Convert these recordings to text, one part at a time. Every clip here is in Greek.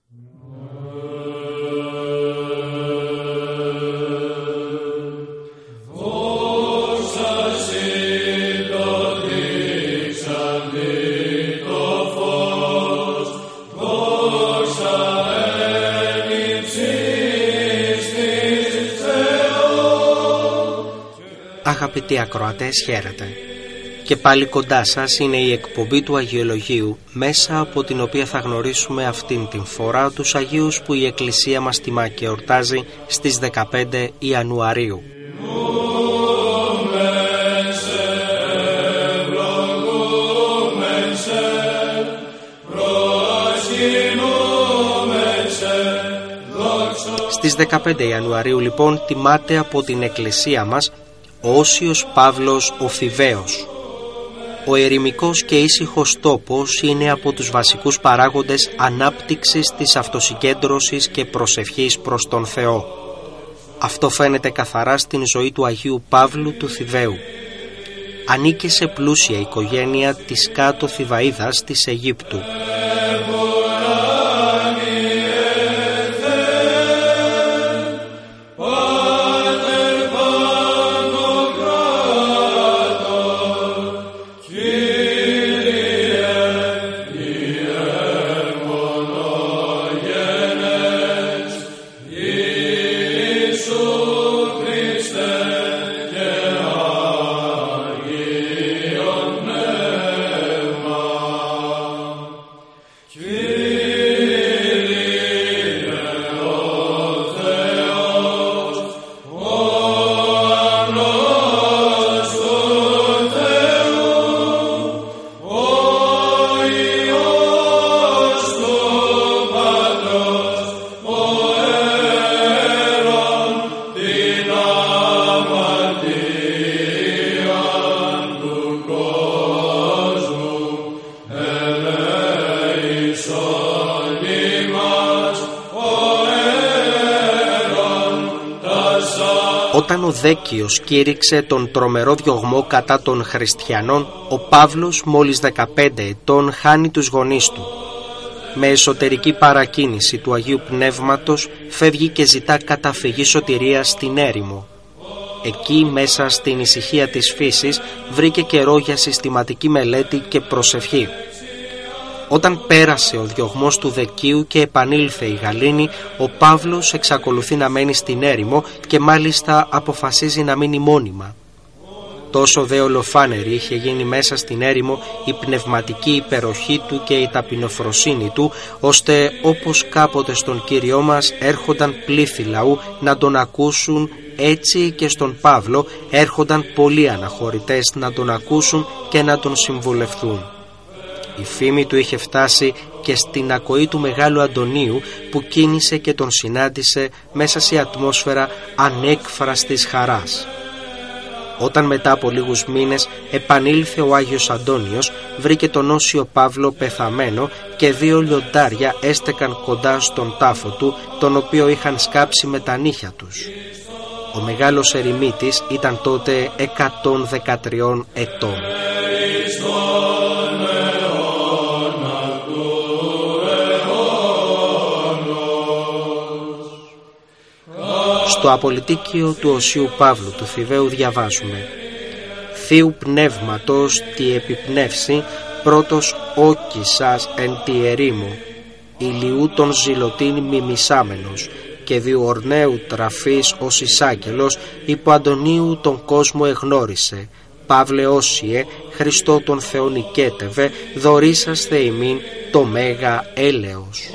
Αγαπητοί ακροατές, χαίρετε. Και πάλι κοντά σας είναι η εκπομπή του Αγιολογίου, μέσα από την οποία θα γνωρίσουμε αυτήν την φορά τους Αγίους που η Εκκλησία μας τιμά και εορτάζει στις 15 Ιανουαρίου. Στις 15 Ιανουαρίου λοιπόν τιμάται από την Εκκλησία μας ο Όσιος Παύλος ο Θηβαίος. Ο ερημικός και ήσυχος τόπος είναι από τους βασικούς παράγοντες ανάπτυξης της αυτοσυγκέντρωσης και προσευχής προς τον Θεό. Αυτό φαίνεται καθαρά στην ζωή του Αγίου Παύλου του Θηβαίου. Ανήκε σε πλούσια οικογένεια της κάτω Θηβαΐδας της Αιγύπτου. Όταν ο Δέκιος κήρυξε τον τρομερό διωγμό κατά των χριστιανών, ο Παύλος, μόλις 15 ετών, χάνει τους γονείς του. Με εσωτερική παρακίνηση του Αγίου Πνεύματος φεύγει και ζητά καταφυγή σωτηρίας στην έρημο. Εκεί, μέσα στην ησυχία της φύσης, βρήκε καιρό για συστηματική μελέτη και προσευχή. Όταν πέρασε ο διωγμός του Δεκίου και επανήλθε η γαλήνη, ο Παύλος εξακολουθεί να μένει στην έρημο και μάλιστα αποφασίζει να μείνει μόνιμα. Τόσο δε ολοφάνερη είχε γίνει μέσα στην έρημο η πνευματική υπεροχή του και η ταπεινοφροσύνη του, ώστε όπως κάποτε στον Κύριό μας έρχονταν πλήθη λαού να τον ακούσουν, έτσι και στον Παύλο έρχονταν πολλοί αναχωρητές να τον ακούσουν και να τον συμβουλευθούν. Η φήμη του είχε φτάσει και στην ακοή του Μεγάλου Αντωνίου, που κίνησε και τον συνάντησε μέσα σε ατμόσφαιρα ανέκφραστης χαράς. Όταν μετά από λίγους μήνες επανήλθε ο Άγιος Αντώνιος, βρήκε τον Όσιο Παύλο πεθαμένο και 2 λιοντάρια έστεκαν κοντά στον τάφο του, τον οποίο είχαν σκάψει με τα νύχια τους. Ο μεγάλος ερημίτης ήταν τότε 113 ετών. Στο απολυτίκιο του Οσίου Παύλου του Θηβαίου διαβάζουμε: «Θείου πνεύματος τι επιπνεύσει, πρώτος όκισας εν τη ερήμο, ηλιού των ζηλωτήν μιμισάμενος, και διορναίου τραφής ως εισάγγελος, υπό Αντωνίου τον κόσμο εγνώρισε. Παύλε Όσιε, Χριστό τον Θεόν οικέτευε, δωρήσαστε ημίν το μέγα έλεος».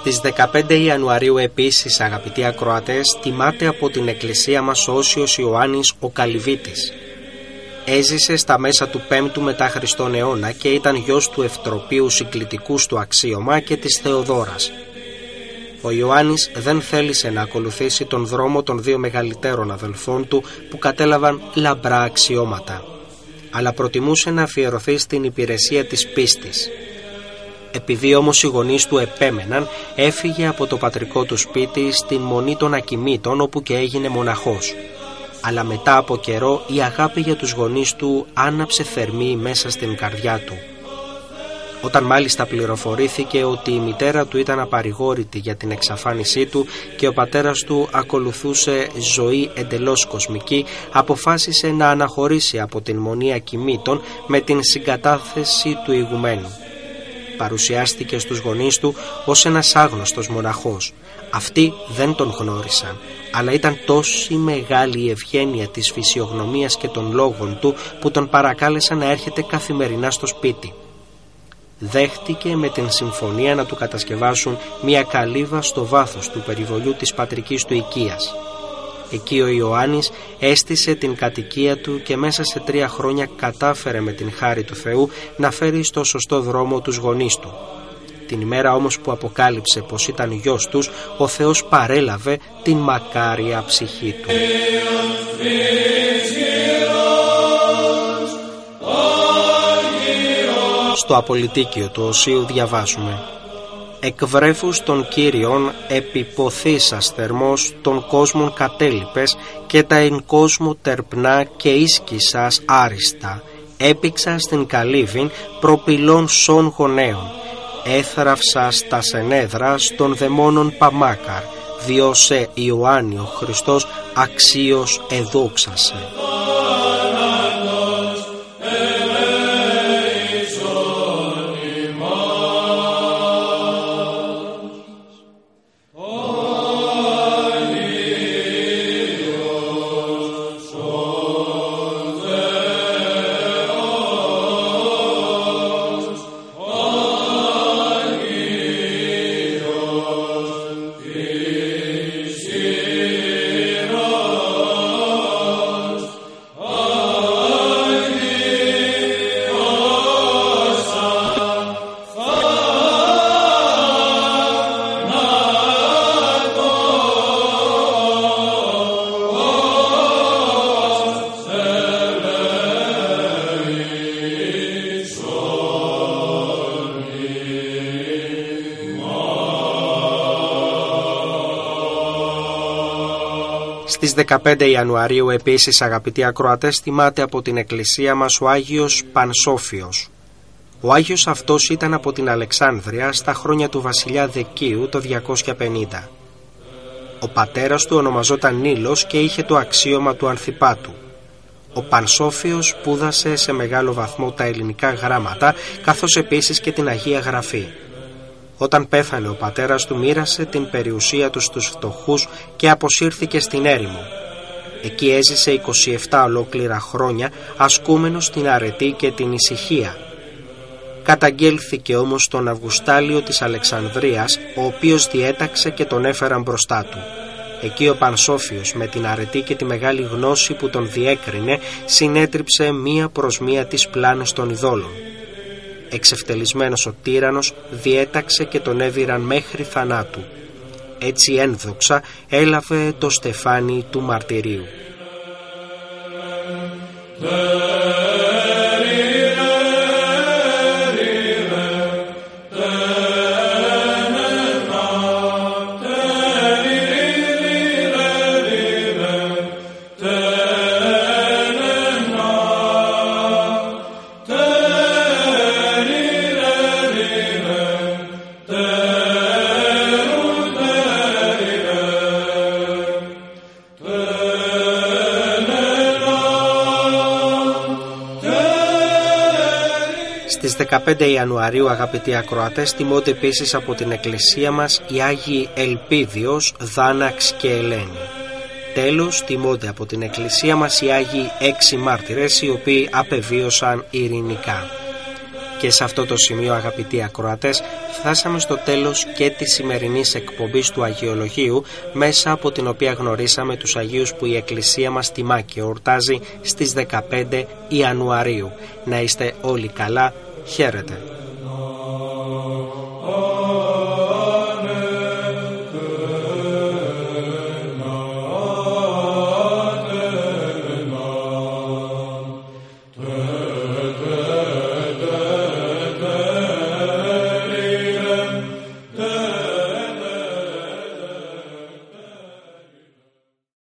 Στις 15 Ιανουαρίου επίσης, αγαπητοί ακροατές, τιμάται από την εκκλησία μας ο Όσιος Ιωάννης ο Καλυβίτης. Έζησε στα μέσα του 5ου μετά Χριστόν αιώνα και ήταν γιος του Ευτροπίου συγκλητικού στο αξίωμα και της Θεοδόρας. Ο Ιωάννης δεν θέλησε να ακολουθήσει τον δρόμο των δύο μεγαλύτερων αδελφών του που κατέλαβαν λαμπρά αξιώματα, αλλά προτιμούσε να αφιερωθεί στην υπηρεσία της πίστης. Επειδή όμως οι γονείς του επέμεναν, έφυγε από το πατρικό του σπίτι στην Μονή των Ακιμήτων, όπου και έγινε μοναχός. Αλλά μετά από καιρό η αγάπη για τους γονείς του άναψε θερμή μέσα στην καρδιά του. Όταν μάλιστα πληροφορήθηκε ότι η μητέρα του ήταν απαρηγόρητη για την εξαφάνισή του και ο πατέρας του ακολουθούσε ζωή εντελώς κοσμική, αποφάσισε να αναχωρήσει από την Μονή Ακιμήτων με την συγκατάθεση του ηγουμένου. Παρουσιάστηκε στους γονείς του ως ένας άγνωστος μοναχός. Αυτοί δεν τον γνώρισαν, αλλά ήταν τόση μεγάλη η ευγένεια της φυσιογνωμίας και των λόγων του που τον παρακάλεσαν να έρχεται καθημερινά στο σπίτι. Δέχτηκε με την συμφωνία να του κατασκευάσουν μια καλύβα στο βάθος του περιβολιού της πατρικής του οικίας. Εκεί ο Ιωάννης έστησε την κατοικία του και μέσα σε 3 χρόνια κατάφερε με την χάρη του Θεού να φέρει στο σωστό δρόμο τους γονείς του. Την ημέρα όμως που αποκάλυψε πως ήταν γιος τους, ο Θεός παρέλαβε την μακάρια ψυχή του. Στο απολυτίκιο του Οσίου διαβάζουμε: «Εκ βρέφους των Κύριων επιποθήσας θερμός των κόσμων κατέλειπες και τα εν κόσμο τερπνά και ίσκησας άριστα. Έπηξα στην καλύβην προπυλών σών γονέων. Έθραυσας τα σενέδρα των δαιμόνων παμάκαρ, διόσε Ιωάννη ο Χριστός αξίως εδόξασε». Στις 15 Ιανουαρίου επίσης, αγαπητοί ακροατές, τιμάται από την εκκλησία μας ο Άγιος Πανσόφιος. Ο Άγιος αυτός ήταν από την Αλεξάνδρεια στα χρόνια του βασιλιά Δεκίου το 250. Ο πατέρας του ονομαζόταν Νίλος και είχε το αξίωμα του Ανθιπάτου. Ο Πανσόφιος σπούδασε σε μεγάλο βαθμό τα ελληνικά γράμματα, καθώς επίσης και την Αγία Γραφή. Όταν πέθανε ο πατέρας του, μοίρασε την περιουσία του στους φτωχούς και αποσύρθηκε στην έρημο. Εκεί έζησε 27 ολόκληρα χρόνια, ασκούμενος την αρετή και την ησυχία. Καταγγέλθηκε όμως στον Αυγουστάλιο της Αλεξανδρίας, ο οποίος διέταξε και τον έφεραν μπροστά του. Εκεί ο Πανσόφιος, με την αρετή και τη μεγάλη γνώση που τον διέκρινε, συνέτριψε μία προς μία τις πλάνες των ειδόλων. Εξευτελισμένος ο τύραννος, διέταξε και τον έδιραν μέχρι θανάτου. Έτσι ένδοξα έλαβε το στεφάνι του μαρτυρίου. Στις 15 Ιανουαρίου, αγαπητοί ακροατές, τιμώνται επίσης από την εκκλησία μας οι Άγιοι Ελπίδιος, Δάναξ και Ελένη. Τέλος, τιμώνται από την εκκλησία μας οι Άγιοι 6 μάρτυρες, οι οποίοι απεβίωσαν ειρηνικά. Και σε αυτό το σημείο, αγαπητοί ακροατές, φτάσαμε στο τέλος και της σημερινής εκπομπής του Αγιολογίου, μέσα από την οποία γνωρίσαμε τους Αγίους που η Εκκλησία μας τιμά και εορτάζει στις 15 Ιανουαρίου. Να είστε όλοι καλά. Χαίρετε.